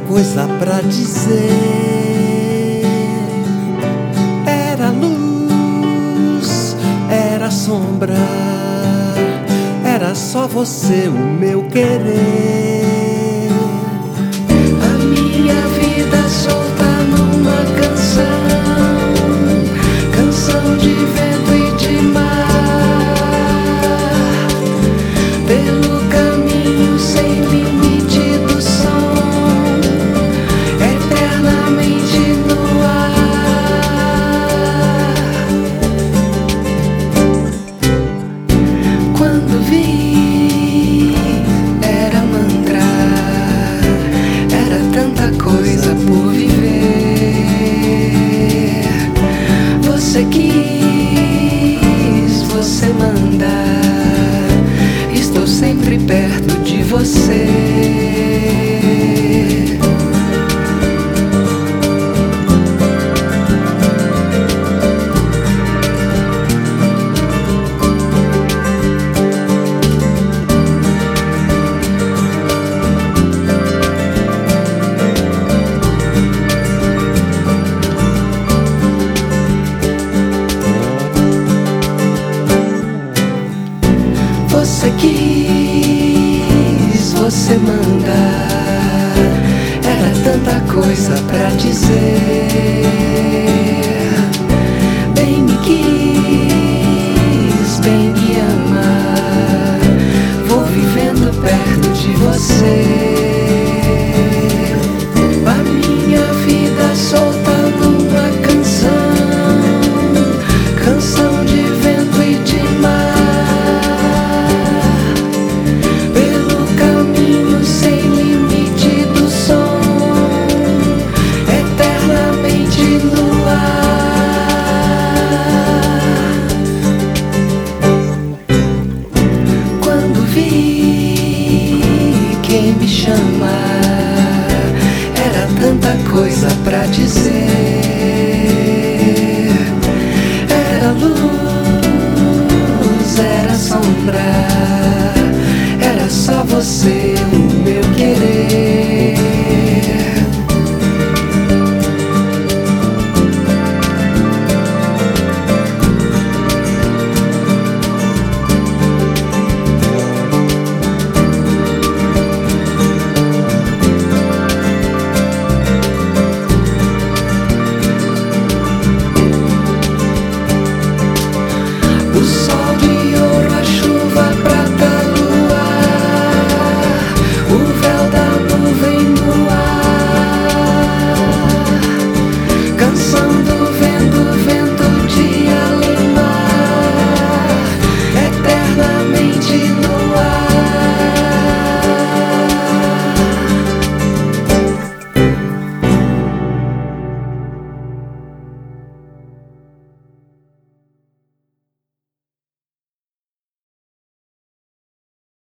coisa pra dizer. Era luz, era sombra, era só você, o meu querer. A minha vida solta numa canção, canção de vento e de mar, pelo caminho sem limite do som, eternamente no ar. Quando vi, era mantra, era tanta coisa por viver. Você quis, você manda, estou sempre perto de você. Você quis, você manda, era tanta coisa pra dizer. Bem me quis, bem me ama, vou vivendo perto de você. A minha vida solta numa canção, canção de vento e de mar, quem me chama, era tanta coisa pra dizer.